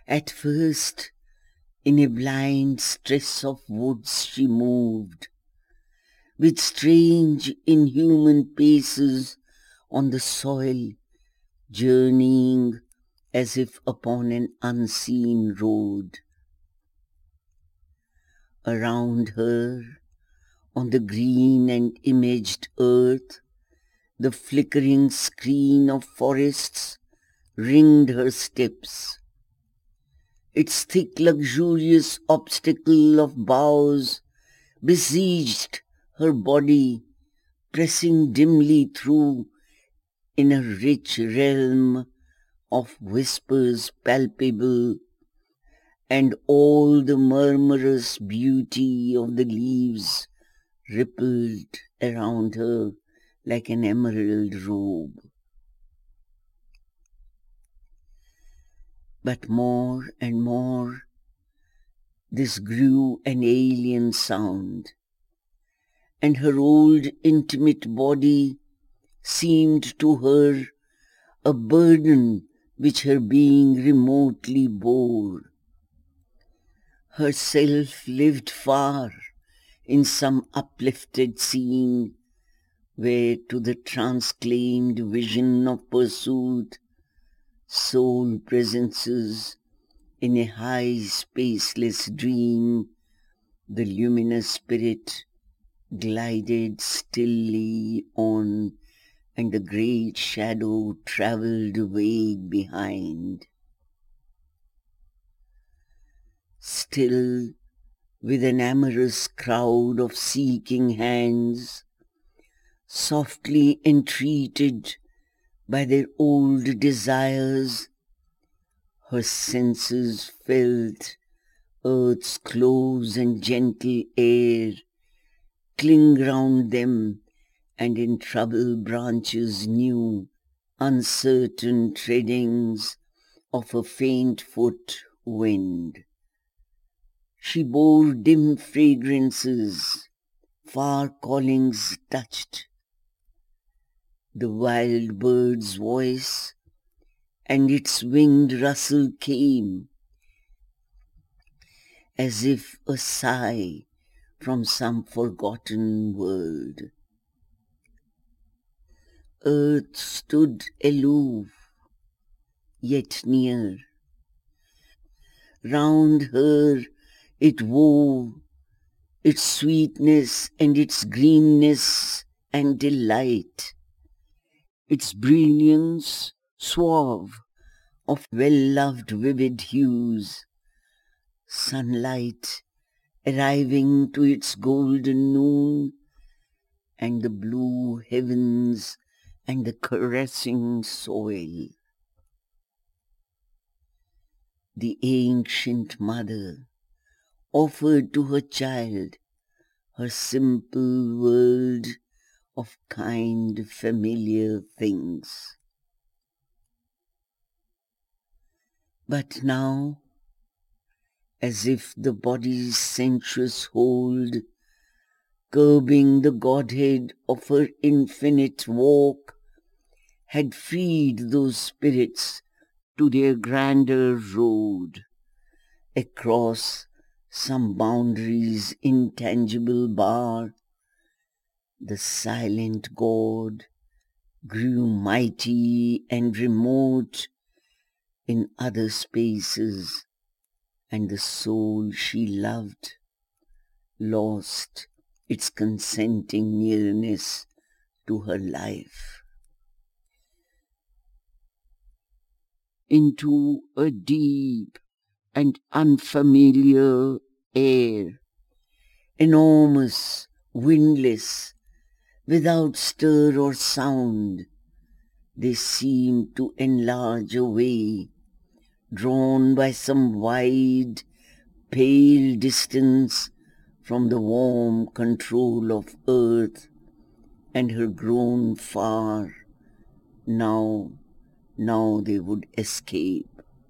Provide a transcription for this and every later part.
At first, in a blind stress of woods she moved, with strange inhuman paces on the soil, journeying as if upon an unseen road. Around her, on the green and imaged earth, the flickering screen of forests ringed her steps. Its thick, luxurious obstacle of boughs besieged her body, pressing dimly through in a rich realm of whispers palpable, and all the murmurous beauty of the leaves rippled around her like an emerald robe. But more and more, this grew an alien sound, and her old intimate body seemed to her a burden which her being remotely bore. Herself lived far in some uplifted scene, where to the transclaimed vision of pursuit, soul presences in a high spaceless dream, the luminous spirit glided stilly on, and the great shadow travelled vague behind. Still, with an amorous crowd of seeking hands, softly entreated by their old desires, her senses felt earth's close and gentle air cling round them, and in troubled branches knew uncertain treadings of a faint foot wind. She bore dim fragrances, far callings touched, the wild bird's voice, and its winged rustle came, as if a sigh from some forgotten world. Earth stood aloof, yet near. Round her it wove its sweetness and its greenness and delight, its brilliance suave of well-loved vivid hues, sunlight arriving to its golden noon, and the blue heavens and the caressing soil. The ancient mother offered to her child her simple world of kind, familiar things. But now, as if the body's sensuous hold, curbing the godhead of her infinite walk, had freed those spirits to their grander road, across some boundary's intangible bar, the silent God grew mighty and remote in other spaces, and the soul she loved lost its consenting nearness to her life. Into a deep and unfamiliar air, enormous, windless, without stir or sound, they seemed to enlarge away, drawn by some wide, pale distance from the warm control of earth, and her grown far. Now they would escape.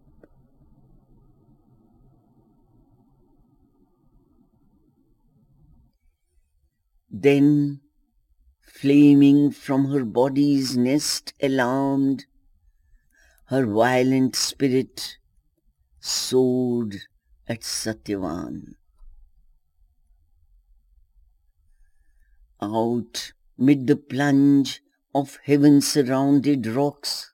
Then, flaming from her body's nest alarmed, her violent spirit soared at Satyavan. Out mid the plunge of heaven-surrounded rocks,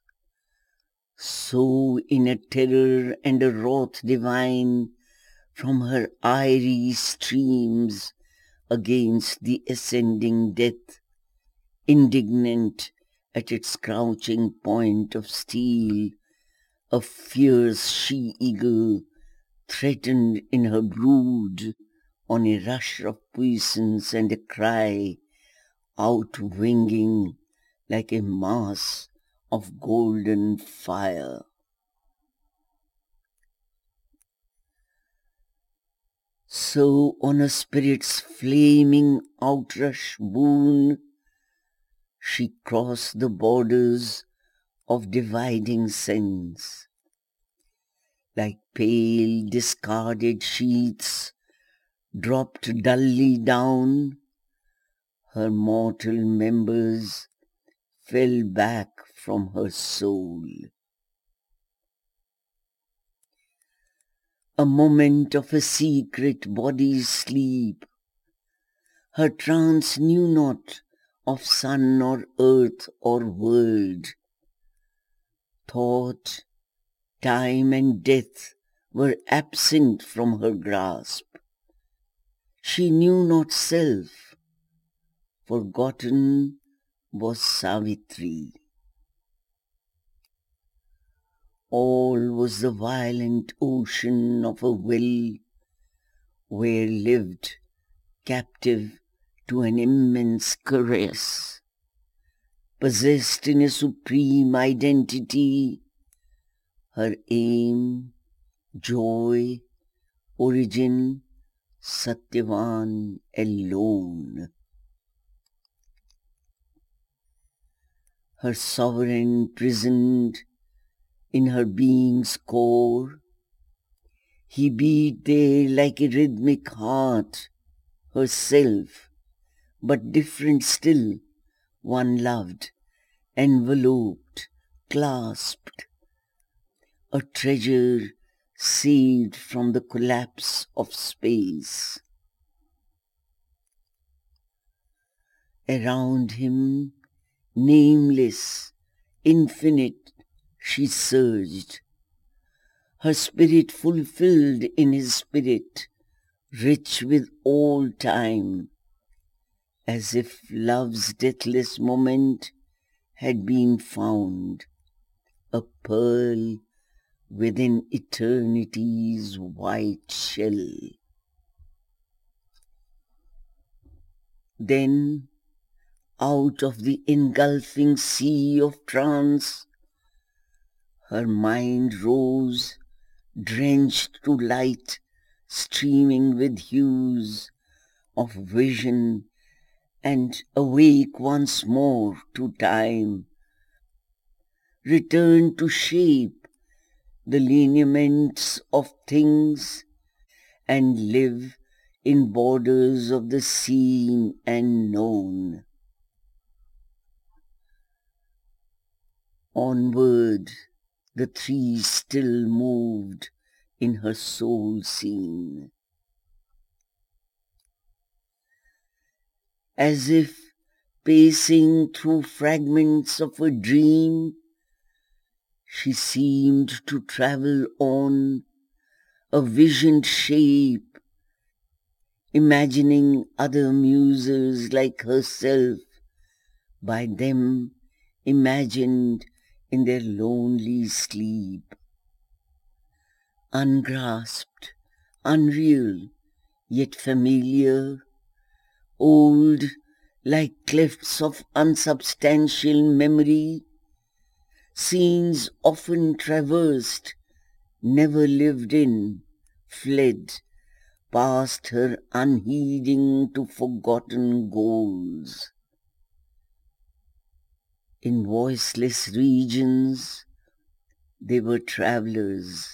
so in a terror and a wrath divine, from her eyrie streams against the ascending death, indignant at its crouching point of steel, a fierce she-eagle threatened in her brood on a rush of puissance and a cry, out-winging like a mass of golden fire. So on a spirit's flaming outrush boon, she crossed the borders of dividing sense. Like pale discarded sheets dropped dully down, her mortal members fell back from her soul. A moment of a secret body's sleep, her trance knew not of sun or earth or world. Thought, time and death were absent from her grasp. She knew not self, forgotten was Savitri. All was the violent ocean of a will, where lived, captive to an immense caress, possessed in a supreme identity, her aim, joy, origin, Satyavan alone. Her sovereign prisoned in her being's core, he beat there like a rhythmic heart, herself, but different still, one loved, enveloped, clasped, a treasure saved from the collapse of space. Around him, nameless, infinite, she surged, her spirit fulfilled in his spirit, rich with all time, as if love's deathless moment had been found, a pearl within eternity's white shell. Then, out of the engulfing sea of trance, her mind rose, drenched to light, streaming with hues of vision, and awake once more to time, returned to shape the lineaments of things and live in borders of the seen and known. Onward, the three still moved in her soul scene. As if pacing through fragments of a dream, she seemed to travel on, a visioned shape, imagining other muses like herself, by them imagined in their lonely sleep. Ungrasped, unreal, yet familiar, old like clefts of unsubstantial memory, scenes often traversed, never lived in, fled past her unheeding to forgotten goals. In voiceless regions, they were travelers,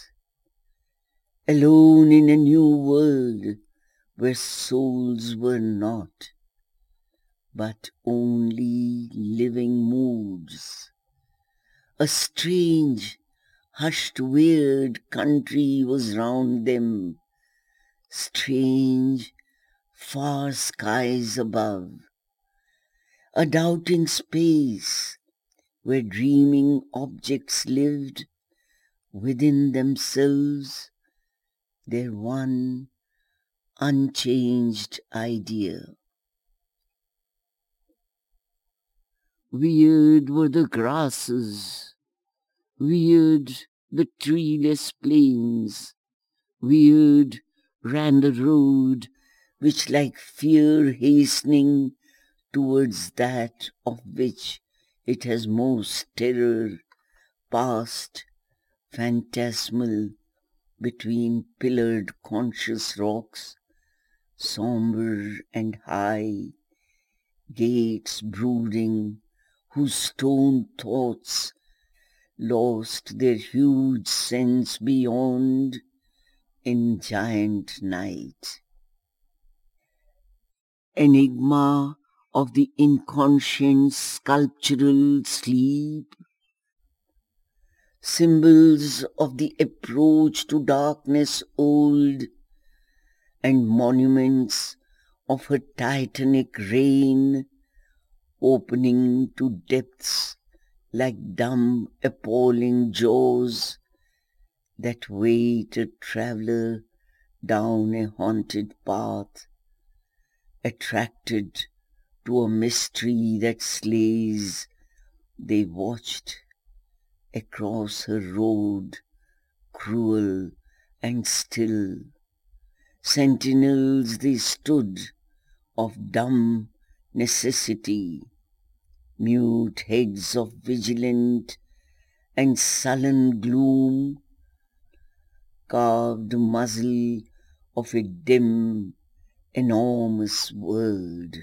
alone in a new world where souls were not, but only living moods. A strange, Hushed weird country was round them, strange far skies above, a doubting space where dreaming objects lived within themselves, their one unchanged idea. Weird were the grasses, weird the treeless plains, weird ran the road which like fear hastening towards that of which it has most terror passed, phantasmal, between pillared conscious rocks, sombre and high, gates brooding, whose stone thoughts lost their huge sense beyond in giant night. Enigma of the inconscient sculptural sleep, symbols of the approach to darkness old, and monuments of her titanic reign, opening to depths like dumb, appalling jaws that wait a traveller down a haunted path, attracted to a mystery that slays. They watched across her road, cruel and still. Sentinels they stood of dumb necessity, mute heads of vigilant and sullen gloom, carved muzzle of a dim, enormous world.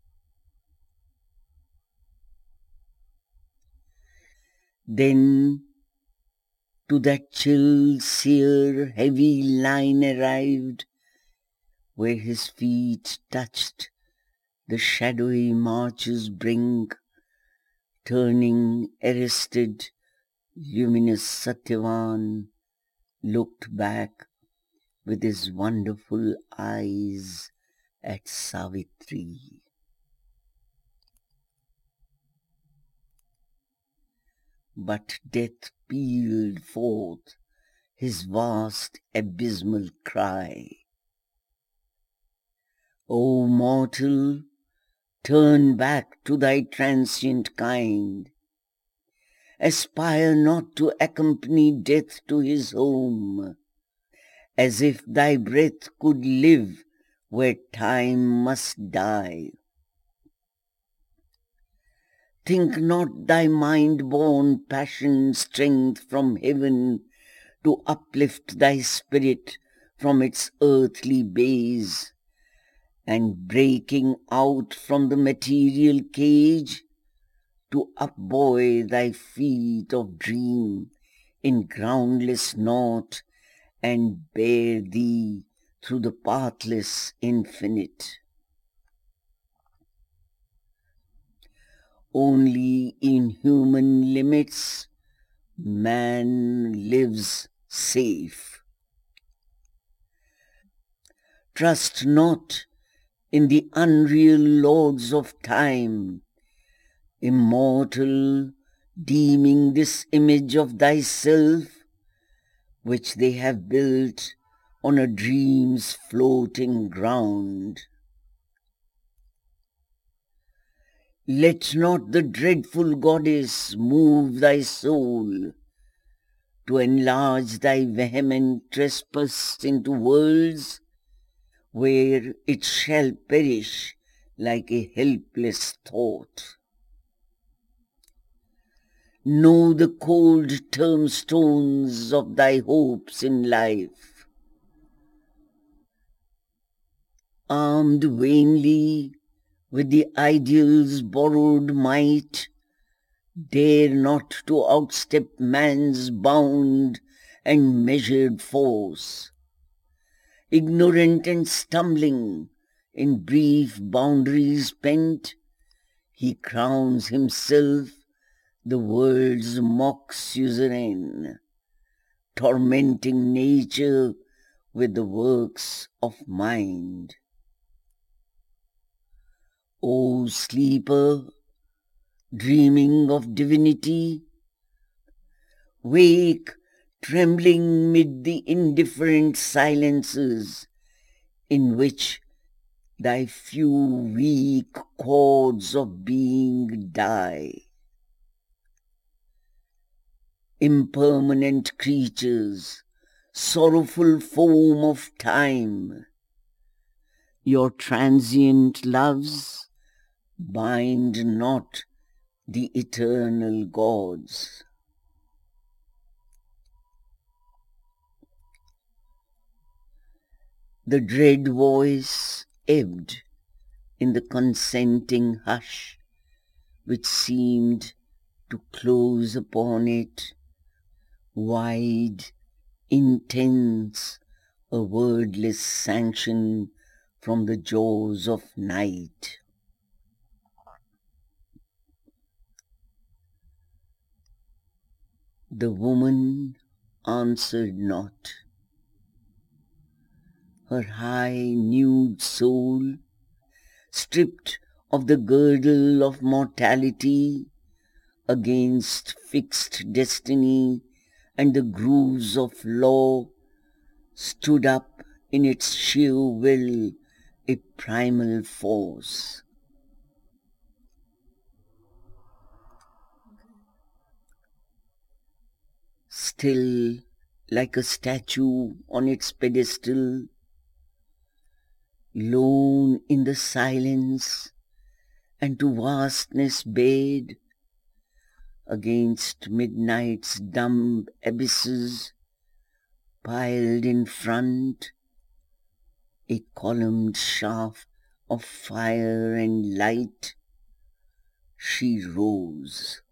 Then to that chill, sere, heavy line arrived, where his feet touched the shadowy march's brink, turning arrested, luminous Satyavan looked back with his wonderful eyes at Savitri. But death pealed forth his vast abysmal cry. O mortal, turn back to thy transient kind. Aspire not to accompany death to his home, as if thy breath could live where time must die. Think not thy mind-born passion strength from heaven to uplift thy spirit from its earthly base, and breaking out from the material cage, to upbuoy thy feet of dream in groundless naught, and bear thee through the pathless infinite. Only in human limits man lives safe. Trust not in the unreal lords of time, immortal, deeming this image of thyself, which they have built on a dream's floating ground. Let not the dreadful goddess move thy soul to enlarge thy vehement trespass into worlds where it shall perish like a helpless thought. Know the cold tombstones of thy hopes in life. Armed vainly with the ideal's borrowed might, dare not to outstep man's bound and measured force. Ignorant and stumbling, in brief boundaries pent, he crowns himself the world's mock suzerain. tormenting nature with the works of mind. O sleeper, dreaming of divinity, wake, trembling mid the indifferent silences in which thy few weak chords of being die. Impermanent creatures, sorrowful foam of time, your transient loves bind not the eternal gods. The dread voice ebbed in the consenting hush which seemed to close upon it, wide, intense, a wordless sanction from the jaws of night. The woman answered not. Her high nude soul, stripped of the girdle of mortality, against fixed destiny and the grooves of law, stood up in its sheer will, a primal force. Still, like a statue on its pedestal, lone in the silence and to vastness bared, against midnight's dumb abysses, piled in front, a columned shaft of fire and light, she rose.